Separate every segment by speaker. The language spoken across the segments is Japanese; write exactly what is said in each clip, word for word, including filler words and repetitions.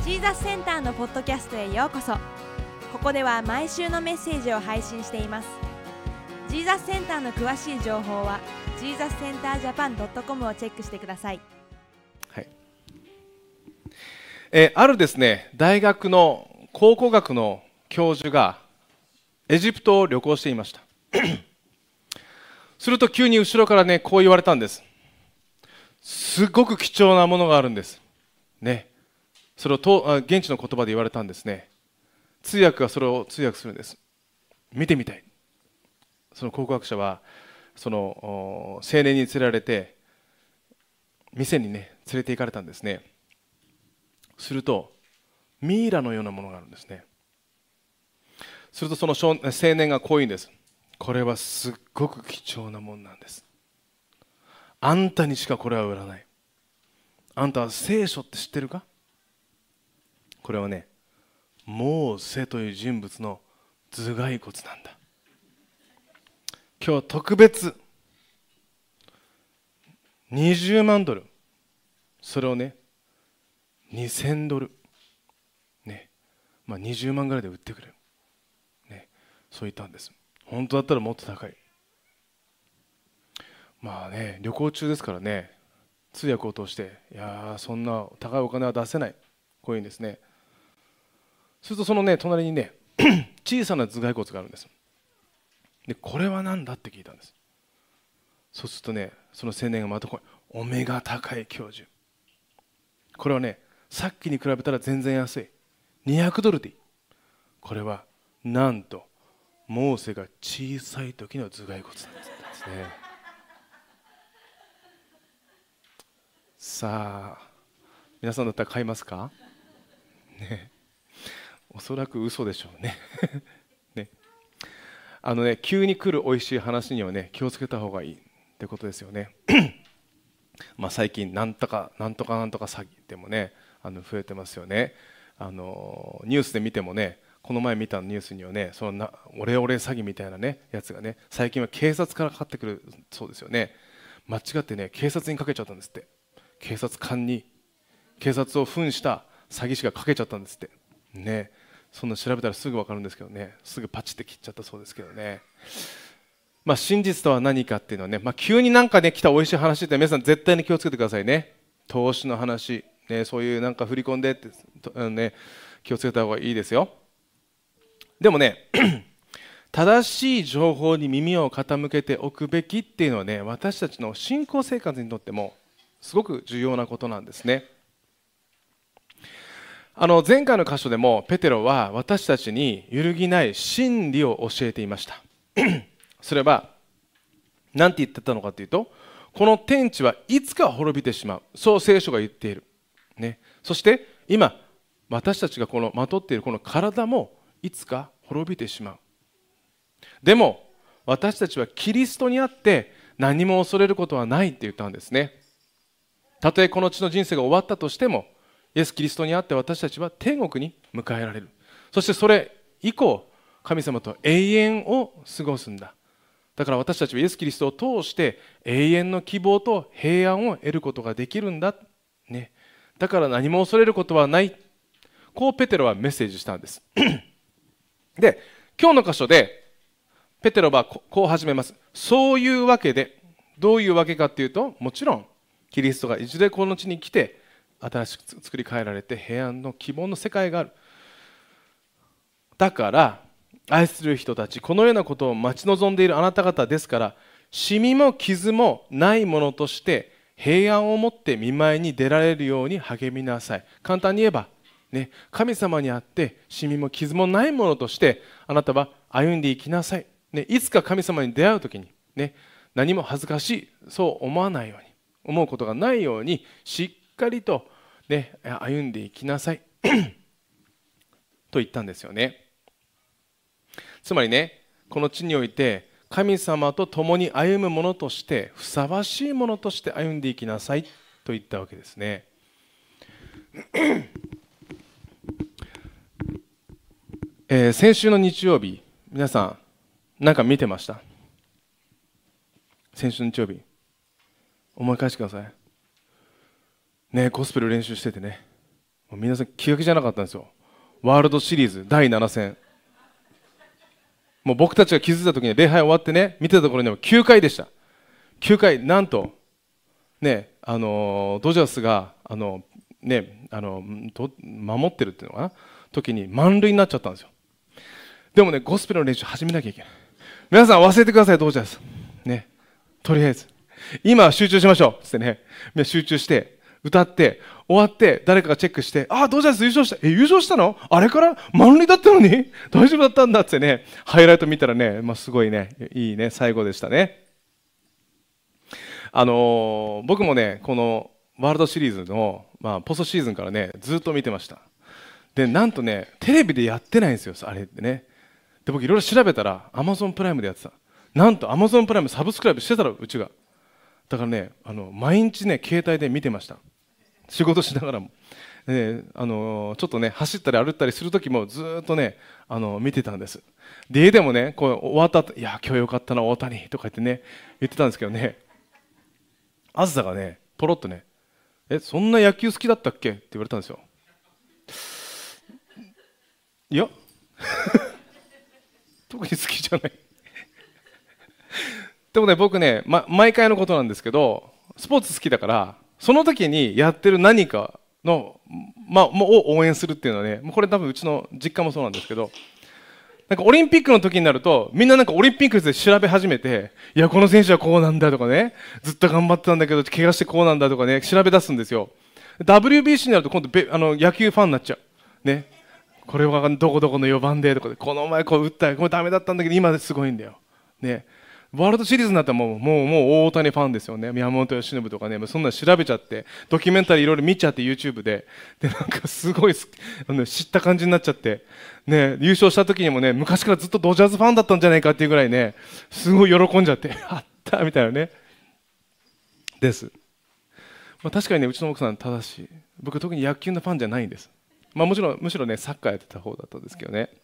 Speaker 1: ジーザスセンターのポッドキャストへようこそ。ここでは毎週のメッセージを配信しています。ジーザスセンターの詳しい情報は ジーザスセンタージャパンドットコム をチェックしてください。
Speaker 2: はい。えー、あるですね、大学の考古学の教授がエジプトを旅行していましたすると急に後ろからね、こう言われたんです。すごく貴重なものがあるんですね。それをと現地の言葉で言われたんですね。通訳がそれを通訳するんです。見てみたい。その考古学者はその青年に連れられて店にね連れて行かれたんですね。するとミイラのようなものがあるんですね。するとその少青年がこう言うんです。これはすっごく貴重なものなんです。あんたにしかこれは売らない。あんたは聖書って知ってるか？これはね、モーセという人物の頭蓋骨なんだ。今日は特別にじゅうまんドル、それをねにせんドルね、まあにじゅうまんぐらいで売ってくれるね、そう言ったんです。本当だったらもっと高い。まあね、旅行中ですからね、通訳を通していやそんな高いお金は出せない、こういうんですね。するとそのね隣にね小さな頭蓋骨があるんです。でこれは何だって聞いたんです。そうするとね、その青年がまたこれお目が高い教授、これはねさっきに比べたら全然安いにひゃくドルでいい。これはなんとモーセが小さい時の頭蓋骨なんですね。さあ皆さんだったら買いますかね。おそらく嘘でしょうねね。あのね、急に来るおいしい話にはね気をつけた方がいいってことですよねまあ最近なんとかなんとかなんとか詐欺でもねあの増えてますよね。あのニュースで見てもね、この前見たニュースにはね、そのなオレオレ詐欺みたいなねやつがね、最近は警察からかかってくるそうですよね。間違ってね警察にかけちゃったんですって。警察官に警察を扮した詐欺師がかけちゃったんですってね。そんな調べたらすぐ分かるんですけどね、すぐパチって切っちゃったそうですけどね。まあ真実とは何かっていうのはね、まあ、急になんかね来たおいしい話って皆さん絶対に気をつけてくださいね。投資の話、ね、そういうなんか振り込んでって、ね、気をつけた方がいいですよ。でもね正しい情報に耳を傾けておくべきっていうのはね、私たちの信仰生活にとってもすごく重要なことなんですね。あの前回の箇所でもペテロは私たちに揺るぎない真理を教えていましたそれは何て言ってたのかというと、この天地はいつか滅びてしまう、そう聖書が言っている、ね、そして今私たちがこのまとっているこの体もいつか滅びてしまう。でも私たちはキリストにあって何も恐れることはないって言ったんですね。たとえこの地の人生が終わったとしても、イエス・キリストにあって私たちは天国に迎えられる。そしてそれ以降神様と永遠を過ごすんだ。だから私たちはイエス・キリストを通して永遠の希望と平安を得ることができるんだ、ね、だから何も恐れることはない、こうペテロはメッセージしたんですで今日の箇所でペテロはこう始めます。そういうわけで、どういうわけかというと、もちろんキリストがいずれこの地に来て新しく作り変えられて平安の希望の世界がある。だから愛する人たち、このようなことを待ち望んでいるあなた方ですから、シミも傷もないものとして平安を持って見舞いに出られるように励みなさい。簡単に言えば、ね、神様にあってシミも傷もないものとしてあなたは歩んでいきなさい、ね、いつか神様に出会うときに、ね、何も恥ずかしいそう思わないように、思うことがないようにしっかりと、ね、歩んでいきなさいと言ったんですよね。つまりね、この地において神様と共に歩むものとしてふさわしいものとして歩んでいきなさいと言ったわけですねえー、先週の日曜日、皆さん何か見てました？先週の日曜日思い返してくださいね。ゴスペル練習しててね、 もう皆さん気が気じゃなかったんですよ。ワールドシリーズだいなな戦、もう僕たちが気づいた時に礼拝終わってね見てたところにもきゅうかいでした。きゅうかいなんとね、あのドジャースがあの、ね、あの守ってるっていうのかな時に満塁になっちゃったんですよ。でもねゴスペルの練習始めなきゃいけない。皆さん忘れてください、ドジャースね、とりあえず今は集中しましょうってね、集中して歌って終わって誰かがチェックして、ああドジャース優勝した、え優勝したの、あれから満塁だったのに大丈夫だったんだってね、ハイライト見たらね、まあ、すごいねいいね最後でしたね。あのー、僕もねこのワールドシリーズの、まあ、ポストシーズンからねずっと見てました。でなんとねテレビでやってないんですよあれってね。で僕いろいろ調べたらアマゾンプライムでやってた。なんとアマゾンプライムサブスクライブしてたらうちがだからねあの毎日ね携帯で見てました、仕事しながらも、ね、あのちょっとね走ったり歩ったりする時もずっとねあの見てたんです。で家でもねこう終わった後、いや今日よかったな大谷とか言ってね言ってたんですけどね、あずさがねポロッとね、えそんな野球好きだったっけって言われたんですよ。いや特に好きじゃないでもね僕ね、ま、毎回のことなんですけどスポーツ好きだからその時にやってる何かの、ま、を応援するっていうのはね、これ多分うちの実家もそうなんですけど、なんかオリンピックの時になるとみんななんかオリンピックで調べ始めて、いやこの選手はこうなんだとかね、ずっと頑張ってたんだけど怪我してこうなんだとかね調べ出すんですよ。 ダブリュービーシー になると今度べあの野球ファンになっちゃうね、これはどこどこのよばんでとかで、この前こう打ったこれダメだったんだけど今ですごいんだよね。ワールドシリーズになったらもうもうもう大谷ファンですよね。宮本由伸とかね、そんなの調べちゃってドキュメンタリーいろいろ見ちゃって YouTube ででなんかすごいあの知った感じになっちゃってね、優勝した時にもね昔からずっとドジャースファンだったんじゃないかっていうぐらいねすごい喜んじゃってあったみたいなねです、まあ、確かにねうちの奥さん正しい。僕特に野球のファンじゃないんです。まあ、もちろんむしろねサッカーやってた方だったんですけどね。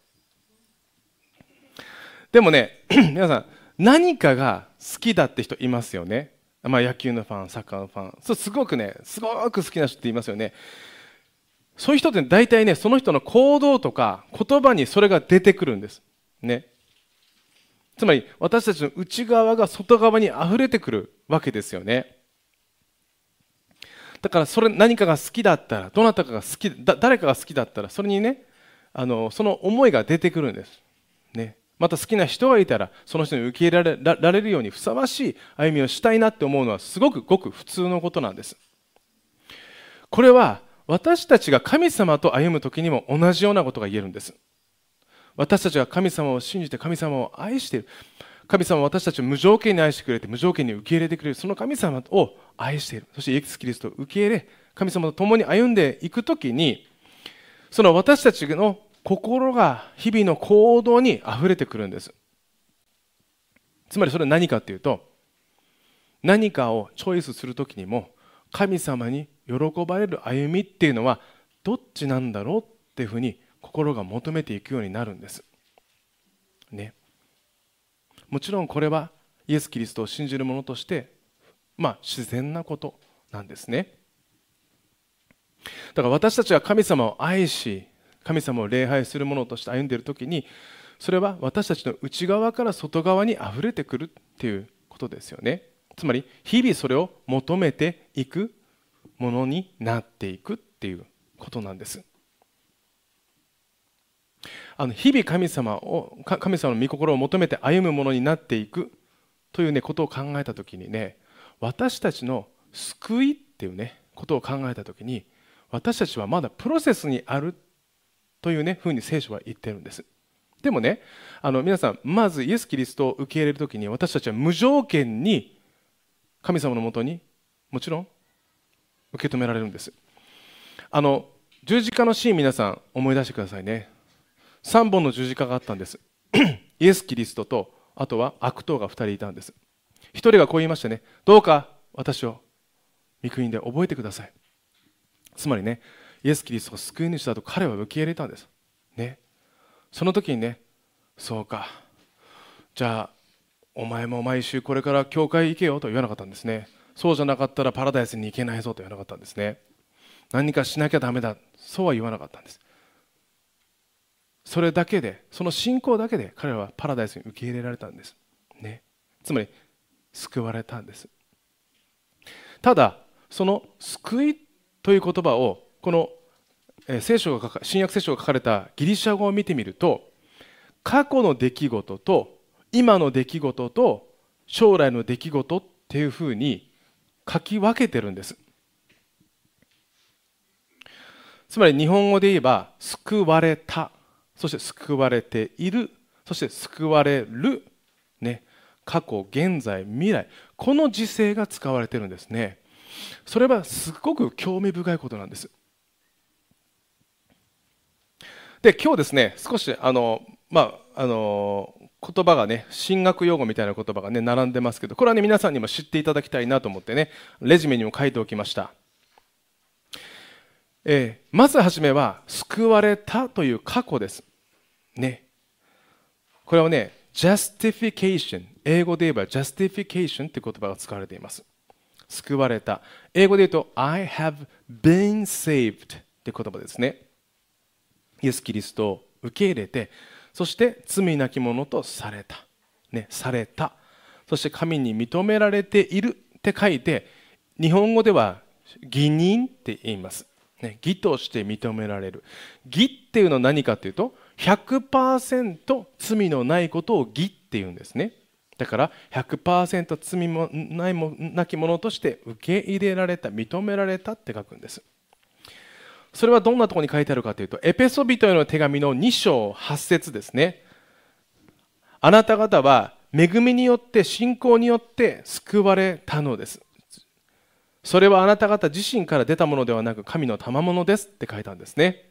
Speaker 2: でもね皆さん何かが好きだって人いますよね。まあ、野球のファンサッカーのファン、そうすごくねすごく好きな人っていますよね。そういう人って大体ねその人の行動とか言葉にそれが出てくるんですね。つまり私たちの内側が外側にあふれてくるわけですよね。だからそれ何かが好きだったらどなたかが好きだ誰かが好きだったらそれにねあのその思いが出てくるんですね。また好きな人がいたらその人に受け入れられ、られるようにふさわしい歩みをしたいなって思うのはすごくごく普通のことなんです。これは私たちが神様と歩む時にも同じようなことが言えるんです。私たちが神様を信じて神様を愛している、神様は私たちを無条件に愛してくれて無条件に受け入れてくれるその神様を愛している、そしてイエス・キリストを受け入れ神様と共に歩んでいくときにその私たちの心が日々の行動にあふれてくるんです。つまりそれは何かというと、何かをチョイスするときにも神様に喜ばれる歩みっていうのはどっちなんだろうっていうふうに心が求めていくようになるんですね。もちろんこれはイエス・キリストを信じる者としてまあ自然なことなんですね。だから私たちが神様を愛し神様を礼拝する者として歩んでいるときにそれは私たちの内側から外側にあふれてくるっていうことですよね。つまり日々それを求めていくものになっていくっていうことなんです。あの日々神様を神様の御心を求めて歩むものになっていくというねことを考えたときにね、私たちの救いっていうねことを考えたときに私たちはまだプロセスにあるというねふうに聖書は言ってるんです。でもねあの皆さんまずイエス・キリストを受け入れるときに私たちは無条件に神様のもとにもちろん受け止められるんです。あの十字架のシーン皆さん思い出してくださいね。さんぼんの十字架があったんですイエス・キリストとあとは悪党がふたりいたんです。ひとりがこう言いましたね、どうか私を御国で覚えてください。つまりねイエス・キリストが救い主だと彼は受け入れたんですね。その時にね、そうかじゃあお前も毎週これから教会行けよと言わなかったんですね。そうじゃなかったらパラダイスに行けないぞと言わなかったんですね。何かしなきゃダメだ、 そうは言わなかったんです。それだけで、その信仰だけで彼らはパラダイスに受け入れられたんです、ね、つまり救われたんです。ただその救いという言葉をこの聖書が新約聖書が書かれたギリシャ語を見てみると、過去の出来事と今の出来事と将来の出来事っていうふうに書き分けてるんです。つまり日本語で言えば救われた、そして救われている、そして救われる、ね、過去、現在、未来、この時勢が使われているんですね。それはすごく興味深いことなんです。で、今日ですね、少しあの、まあ、あの言葉がね、神学用語みたいな言葉がね、並んでますけど、これはね、皆さんにも知っていただきたいなと思ってね、レジュメにも書いておきました。えー、まずはじめは救われたという過去です、ね、これはね justification、 英語で言えば justification という言葉が使われています。救われた、英語で言うと I have been saved という言葉ですね。イエス・キリストを受け入れて、そして罪なき者とされた、ね、された、そして神に認められているって書いて、日本語では義人って言います。義として認められる。義っていうのは何かというと ひゃくパーセント 罪のないことを義っていうんですね。だから ひゃくパーセント 罪もないもなきものとして受け入れられた、認められたって書くんです。それはどんなところに書いてあるかというと、エペソビトへの手紙のに章はち節ですね。あなた方は恵みによって信仰によって救われたのです。それはあなた方自身から出たものではなく神の賜物ですって書いたんですね。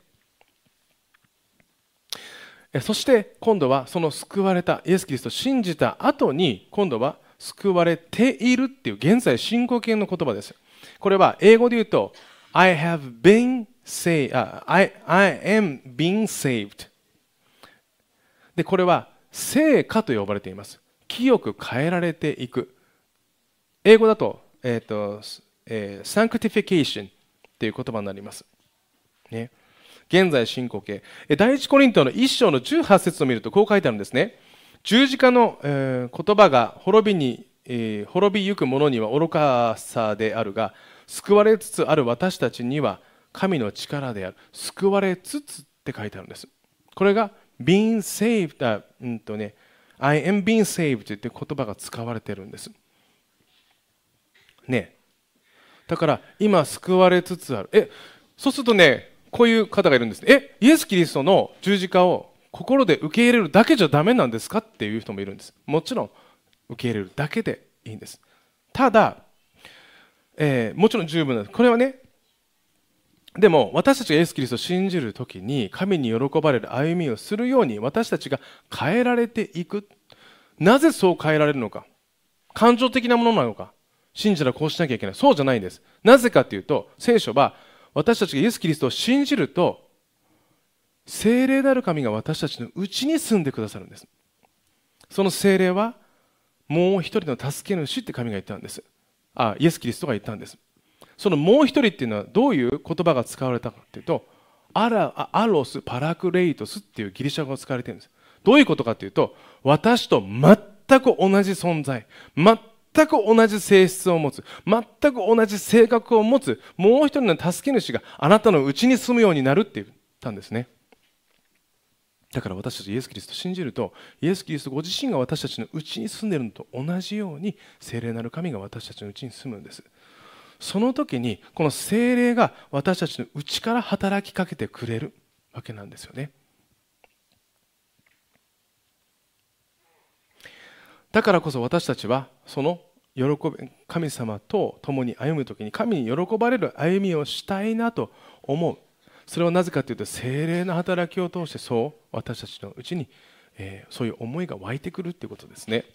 Speaker 2: そして今度はその救われたイエス・キリストを信じた後に、今度は救われているっていう現在進行形の言葉です。これは英語で言うと I have been saved、I, I am being saved で、これは聖化と呼ばれています。清く変えられていく。英語だと、えっとえー、サンクティフィケーションという言葉になります、ね、現在進行形。第一コリントのいち章のじゅうはち節を見るとこう書いてあるんですね。十字架の、えー、言葉が滅びに、えー、滅びゆく者には愚かさであるが、救われつつある私たちには神の力である。救われつつって書いてあるんです。これが being saved、あ、うんとね、I am being saved という言葉が使われているんですね。だから今救われつつある。え、そうするとね、こういう方がいるんです。え、イエス・キリストの十字架を心で受け入れるだけじゃダメなんですかっていう人もいるんです。もちろん受け入れるだけでいいんです。ただ、えー、もちろん十分なんです。これはね、でも私たちがイエス・キリストを信じるときに神に喜ばれる歩みをするように私たちが変えられていく。なぜそう変えられるのか。感情的なものなのか。信じたらこうしなきゃいけない。そうじゃないんです。なぜかというと、聖書は私たちがイエス・キリストを信じると、聖霊なる神が私たちのうちに住んでくださるんです。その聖霊は、もう一人の助け主って神が言ったんです。あ、イエス・キリストが言ったんです。そのもう一人っていうのはどういう言葉が使われたかというと、アラ、アロス、パラクレイトスっていうギリシャ語が使われているんです。どういうことかというと、私と全く同じ存在、全全く同じ性質を持つ、全く同じ性格を持つ、もう一人の助け主があなたのうちに住むようになるって言ったんですね。だから私たちイエス・キリストを信じると、イエス・キリストご自身が私たちのうちに住んでいるのと同じように、聖霊なる神が私たちのうちに住むんです。その時にこの聖霊が私たちのうちから働きかけてくれるわけなんですよね。だからこそ私たちはその喜び、神様と共に歩むときに神に喜ばれる歩みをしたいなと思う。それはなぜかというと、聖霊の働きを通してそう私たちのうちに、えー、そういう思いが湧いてくるということですね。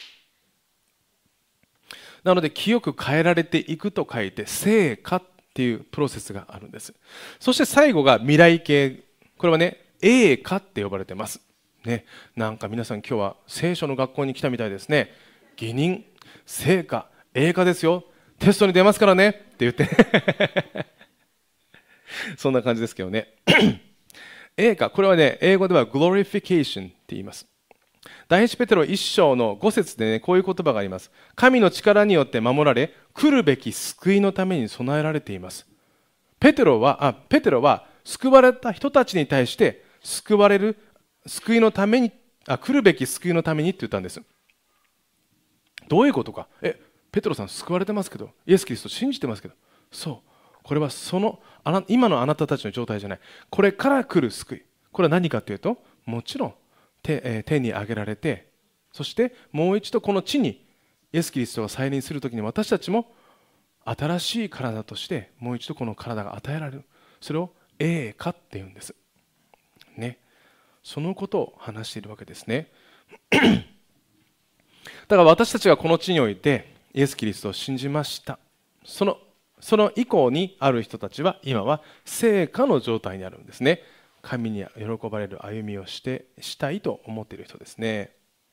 Speaker 2: なので清く変えられていくと書いて聖化っていうプロセスがあるんです。そして最後が未来形。これはね、栄化って呼ばれてます。ね、なんか皆さん今日は聖書の学校に来たみたいですね。義人、聖化、栄化ですよ。テストに出ますからねって言ってそんな感じですけどね。栄華、これはね、英語では glorification って言います。第一ペテロ一章の五節でね、こういう言葉があります。神の力によって守られ、来るべき救いのために備えられています。ペテロは、あ、ペテロは救われた人たちに対して救われる救いのために、あ、来るべき救いのためにって言ったんです。どういうことか。え、ペテロさん救われてますけど、イエス・キリスト信じてますけど、そう。これはそのあな今のあなたたちの状態じゃない。これから来る救い。これは何かというと、もちろん 手,、えー、手に挙げられて、そしてもう一度この地にイエス・キリストが再臨するときに私たちも新しい体としてもう一度この体が与えられる。それを栄華っていうんです。ね。そのことを話しているわけですね。だから私たちがこの地においてイエス・キリストを信じました。そのその以降にある人たちは今は聖華の状態にあるんですね。神に喜ばれる歩みをしてしたいと思っている人ですね。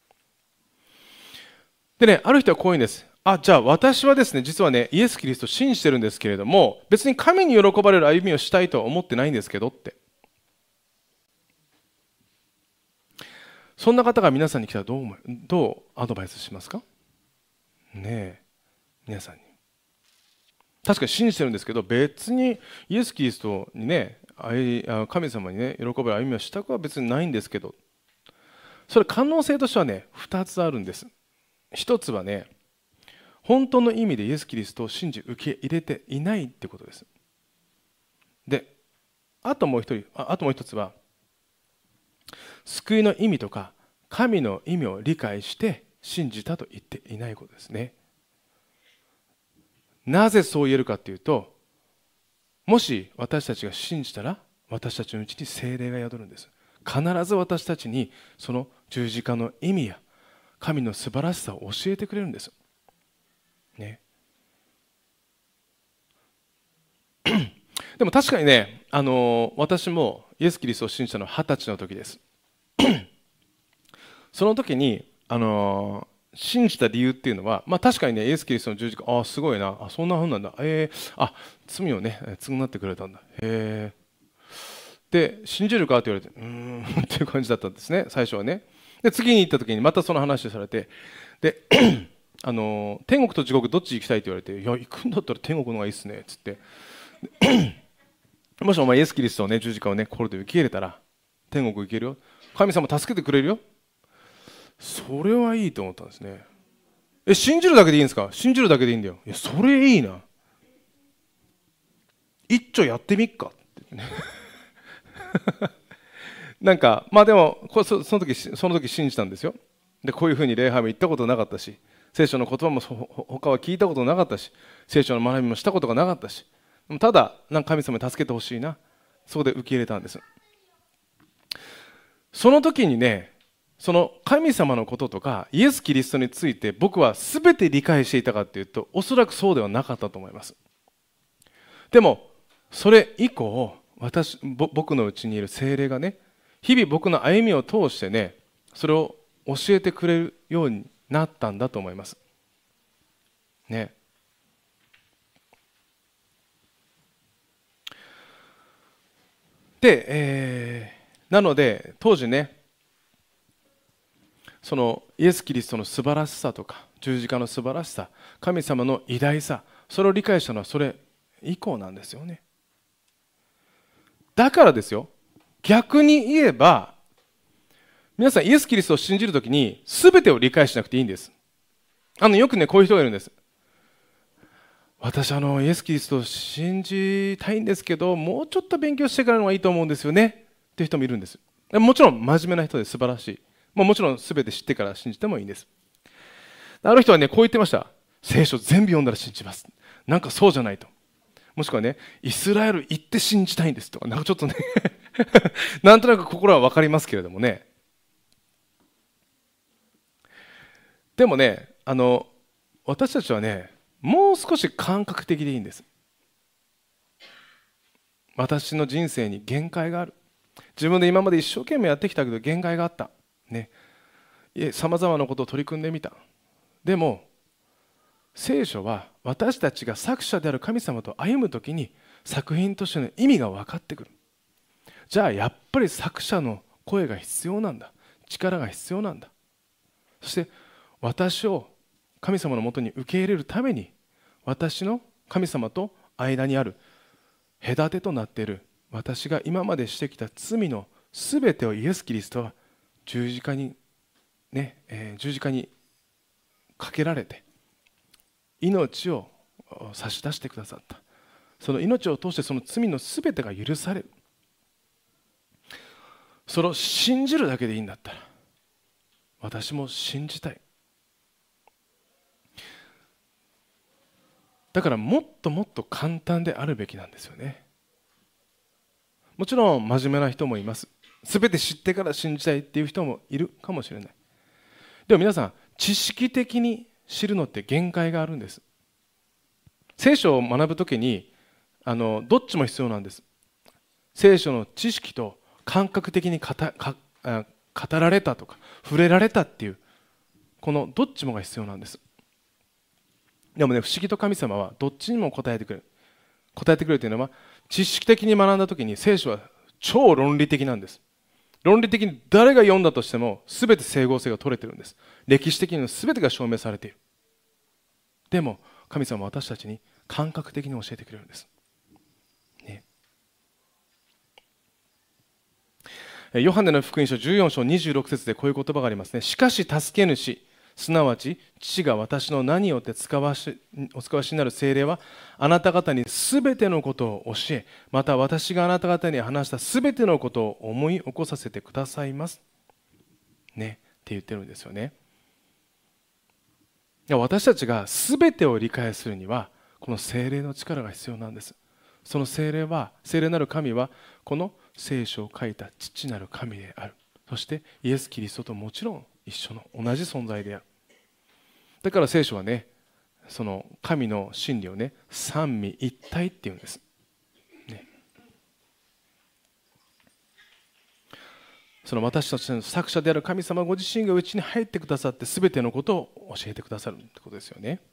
Speaker 2: でね、ある人はこういうんです。あ、じゃあ私はですね、実はね、イエス・キリストを信じてるんですけれども、別に神に喜ばれる歩みをしたいとは思ってないんですけどって。そんな方が皆さんに来たらどう思う、どうアドバイスしますかねえ、皆さんに。確かに信じてるんですけど、別にイエス・キリストにね、神様にね、喜ばれる歩みをしたくは別にないんですけど、それ可能性としてはね、ふたつあるんです。一つはね、本当の意味でイエス・キリストを信じ受け入れていないってことです。で、あともう一人、あ、あともう一つは、救いの意味とか神の意味を理解して信じたと言っていないことですね。なぜそう言えるかというと、もし私たちが信じたら私たちのうちに聖霊が宿るんです。必ず私たちにその十字架の意味や神の素晴らしさを教えてくれるんです、ね、でも確かにね、あの私もイエス・キリストを信じたのは二十歳の時ですその時にあの信じた理由っていうのは、まあ、確かにね、イエス・キリストの十字架、ああすごいな、あそんなふうなんだ、えー、あ罪をね償ってくれたんだ、へえ。で信じるかって言われて、うーんっていう感じだったんですね、最初はね。で次に行った時にまたその話をされて、であの天国と地獄どっち行きたいって言われて、いや行くんだったら天国の方がいいっすねっつってもしお前イエス・キリストをね十字架をね心で受け入れたら天国行けるよ、神様助けてくれるよ、それはいいと思ったんですね。え、信じるだけでいいんですか？信じるだけでいいんだよ。いや、それいいな。一丁やってみっかってねなんかまあでもこそその時その時信じたんですよ。でこういうふうに礼拝も行ったことなかったし、聖書の言葉も他は聞いたことなかったし、聖書の学びもしたことがなかったし、ただなんか神様に助けてほしいな、そこで受け入れたんです。その時にね、その神様のこととかイエス・キリストについて僕は全て理解していたかというと、おそらくそうではなかったと思います。でもそれ以降、私僕のうちにいる聖霊がね、日々僕の歩みを通してね、それを教えてくれるようになったんだと思いますね。で、えー、なので当時ね、そのイエス・キリストの素晴らしさとか十字架の素晴らしさ、神様の偉大さ、それを理解したのはそれ以降なんですよね。だからですよ、逆に言えば皆さんイエス・キリストを信じるときに全てを理解しなくていいんです。あのよくね、こういう人がいるんです。私あのイエス・キリストを信じたいんですけど、もうちょっと勉強してからの方がいいと思うんですよねっていう人もいるんです。もちろん真面目な人で素晴らしい、もちろん全て知ってから信じてもいいんです。ある人はね、こう言ってました。聖書全部読んだら信じます。なんかそうじゃないと。もしくはね、イスラエル行って信じたいんですとか、なんかちょっとねなんとなく心は分かりますけれどもね。でもね、あの私たちはね、もう少し感覚的でいいんです。私の人生に限界がある。自分で今まで一生懸命やってきたけど限界があったね。さまざまなことを取り組んでみた。でも聖書は私たちが作者である神様と歩むときに作品としての意味が分かってくる。じゃあやっぱり作者の声が必要なんだ、力が必要なんだ。そして私を神様のもとに受け入れるために、私の神様と間にある隔てとなっている私が今までしてきた罪のすべてをイエス・キリストは十字架にね、えー、十字架にかけられて命を差し出してくださった。その命を通してその罪のすべてが許される。それを信じるだけでいいんだったら、私も信じたい。だからもっともっと簡単であるべきなんですよね。もちろん真面目な人もいます。すべて知ってから信じたいっていう人もいるかもしれない。でも皆さん、知識的に知るのって限界があるんです。聖書を学ぶときにあのどっちも必要なんです。聖書の知識と感覚的に語か語られたとか触れられたっていう、このどっちもが必要なんです。でもね、不思議と神様はどっちにも答えてくれる。答えてくれるというのは、知識的に学んだときに聖書は超論理的なんです。論理的に誰が読んだとしても全て整合性が取れてるんです。歴史的に全てが証明されている。でも神様は私たちに感覚的に教えてくれるんです、ね、ヨハネの福音書じゅうよん章にじゅうろく節でこういう言葉がありますね。しかし助け主、すなわち父が私の名によって使わしお使わしになる聖霊は、あなた方にすべてのことを教え、また私があなた方に話したすべてのことを思い起こさせてくださいますねって言ってるんですよね。私たちがすべてを理解するにはこの聖霊の力が必要なんです。その聖霊は、聖霊なる神はこの聖書を書いた父なる神である。そしてイエス・キリストともちろん一緒の同じ存在である。だから聖書はね、その神の真理をね、三位一体っていうんです、ね、その私たちの作者である神様ご自身がうちに入ってくださって、全てのことを教えてくださるってことですよね。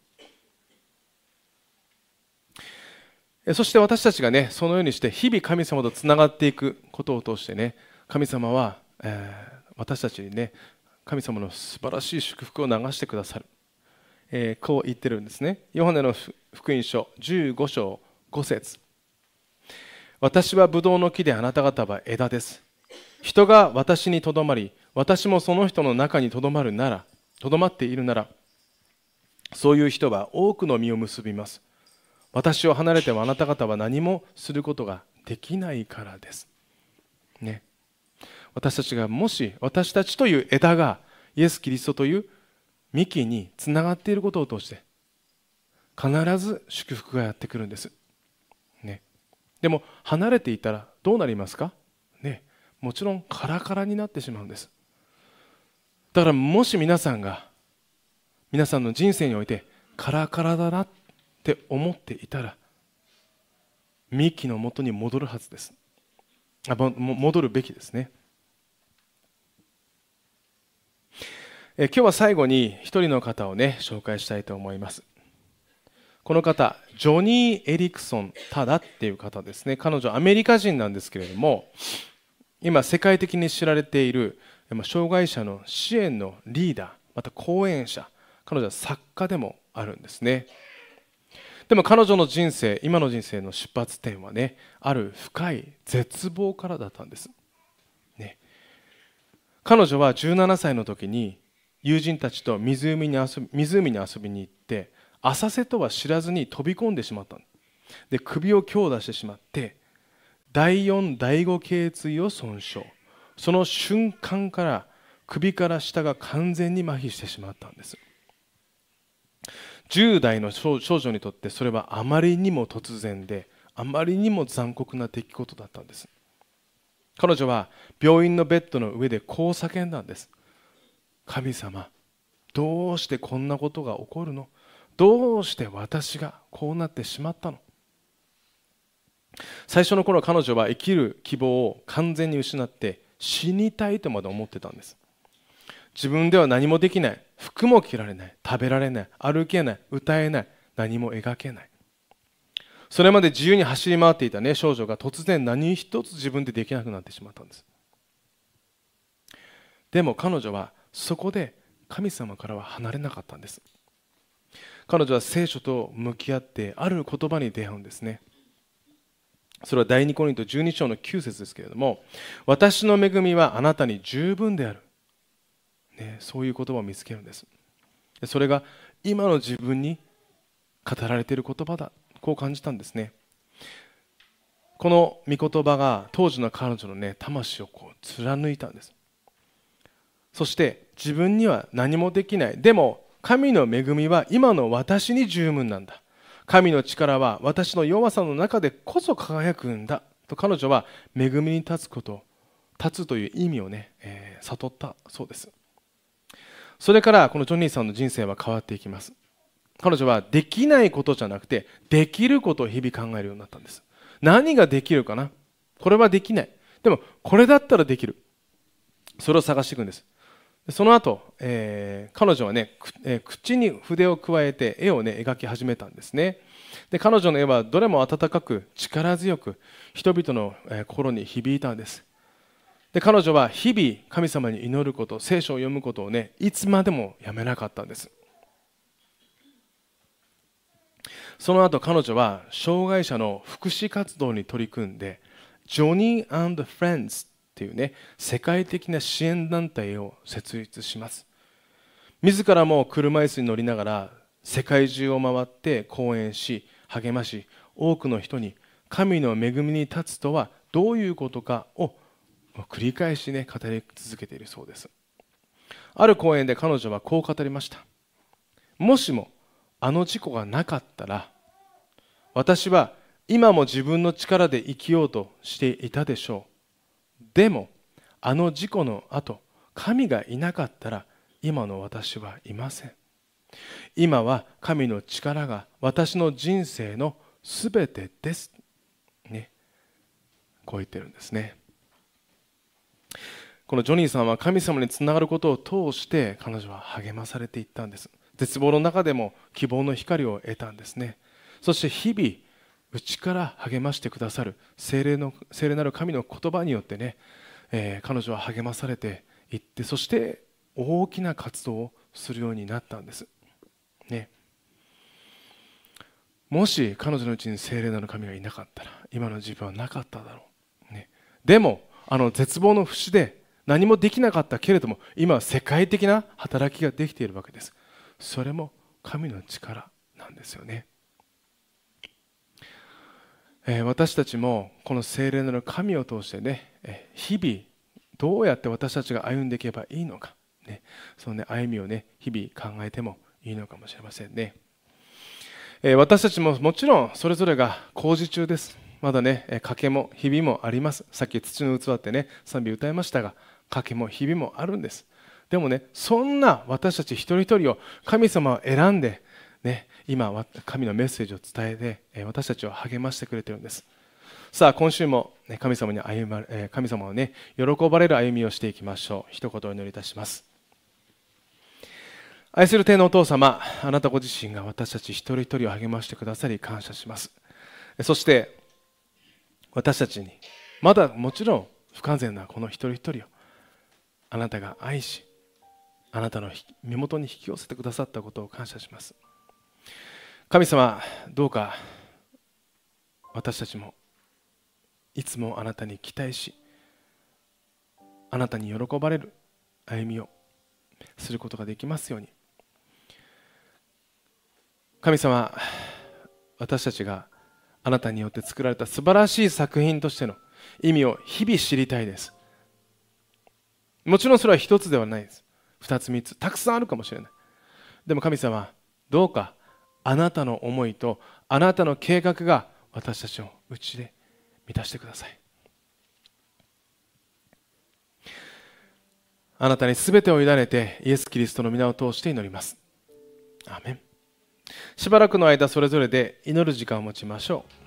Speaker 2: そして私たちがね、そのようにして日々神様とつながっていくことを通してね、神様は、えー、私たちにね、神様の素晴らしい祝福を流してくださる、えー、こう言ってるんですね。ヨハネの福音書じゅうご章ご節。私はブドウの木で、あなた方は枝です。人が私にとどまり、私もその人の中にとどまるなら、とどまっているなら、そういう人は多くの実を結びます。私を離れてはあなた方は何もすることができないからです、ね、私たちがもし、私たちという枝がイエス・キリストという幹につながっていることを通して必ず祝福がやってくるんです、ね、でも離れていたらどうなりますか、ね、もちろんカラカラになってしまうんです。だからもし皆さんが皆さんの人生においてカラカラだなって思っていたら、幹の元に戻るはずです。あ、戻るべきですね。え今日は最後に一人の方をね、紹介したいと思います。この方、ジョニー・エリクソン・タダっていう方ですね。彼女アメリカ人なんですけれども、今世界的に知られている障害者の支援のリーダー、また講演者、彼女は作家でもあるんですね。でも彼女の人生、今の人生の出発点はね、ある深い絶望からだったんです、ね、彼女はじゅうななさいの時に友人たちと湖に遊び、湖に遊びに行って、浅瀬とは知らずに飛び込んでしまったで、首を強打してしまってだいよん、だいご頸椎を損傷。その瞬間から首から下が完全に麻痺してしまったんです。じゅう代の少女にとってそれはあまりにも突然で、あまりにも残酷な出来事だったんです。彼女は病院のベッドの上でこう叫んだんです。神様、どうしてこんなことが起こるの？どうして私がこうなってしまったの？最初の頃彼女は生きる希望を完全に失って死にたいとまで思ってたんです。自分では何もできない、服も着られない、食べられない、歩けない、歌えない、何も描けない。 それまで自由に走り回っていた、ね、少女が突然何一つ自分でできなくなってしまったんです。でも彼女はそこで神様からは離れなかったんです。彼女は聖書と向き合ってある言葉に出会うんですね。それは第二コリントじゅうに章のきゅう節ですけれども、私の恵みはあなたに十分である、ね、そういう言葉を見つけるんです。それが今の自分に語られている言葉だ、こう感じたんですね。この御言葉が当時の彼女の、ね、魂をこう貫いたんです。そして自分には何もできない、でも神の恵みは今の私に十分なんだ、神の力は私の弱さの中でこそ輝くんだと、彼女は恵みに立つこと、立つという意味をね、えー、悟ったそうです。それからこのジョニーさんの人生は変わっていきます。彼女はできないことじゃなくてできることを日々考えるようになったんです。何ができるかな、これはできない、でもこれだったらできる、それを探していくんです。その後、えー、彼女はね、えー、口に筆を加えて絵を、ね、描き始めたんですね。で彼女の絵はどれも温かく力強く人々の、えー、心に響いたんです。で彼女は日々神様に祈ること、聖書を読むことをね、いつまでもやめなかったんです。その後彼女は障害者の福祉活動に取り組んで、ジョニー&フレンズっていうね、世界的な支援団体を設立します。自らも車椅子に乗りながら世界中を回って講演し励まし、多くの人に神の恵みに立つとはどういうことかを繰り返しね、語り続けているそうです。ある講演で彼女はこう語りました。もしもあの事故がなかったら、私は今も自分の力で生きようとしていたでしょう。でもあの事故の後、神がいなかったら今の私はいません。今は神の力が私の人生のすべてです、ね、こう言ってるんですね。このジョニーさんは神様につながることを通して彼女は励まされていったんです。絶望の中でも希望の光を得たんですね。そして日々内から励ましてくださる聖霊の聖霊なる神の言葉によってね、えー、彼女は励まされていって、そして大きな活動をするようになったんです、ね、もし彼女のうちに聖霊なる神がいなかったら今の自分はなかっただろう、ね、でもあの絶望の節で何もできなかったけれども、今は世界的な働きができているわけです。それも神の力なんですよね。私たちもこの聖霊なる神を通してね、日々どうやって私たちが歩んでいけばいいのか、ね、そのね歩みをね日々考えてもいいのかもしれませんね。私たちももちろんそれぞれが工事中です。まだね賭けも日々もあります。さっき土の器ってね賛美歌いましたが、賭けも日々もあるんです。でもね、そんな私たち一人一人を神様は選んでね、今神のメッセージを伝えて私たちを励ましてくれているんです。さあ今週も神様に歩ま神様をね喜ばれる歩みをしていきましょう。一言お祈りいたします。愛する天のお父様、あなたご自身が私たち一人一人を励ましてくださり感謝します。そして私たちにまだもちろん不完全なこの一人一人をあなたが愛し、あなたの身元に引き寄せてくださったことを感謝します。神様、どうか私たちもいつもあなたに期待し、あなたに喜ばれる歩みをすることができますように。神様、私たちがあなたによって作られた素晴らしい作品としての意味を日々知りたいです。もちろんそれは一つではないです。二つ三つたくさんあるかもしれない。でも神様、どうかあなたの思いとあなたの計画が私たちをうちで満たしてください。あなたにすべてを委ねてイエス・キリストの皆を通して祈ります。アーメン。しばらくの間それぞれで祈る時間を持ちましょう。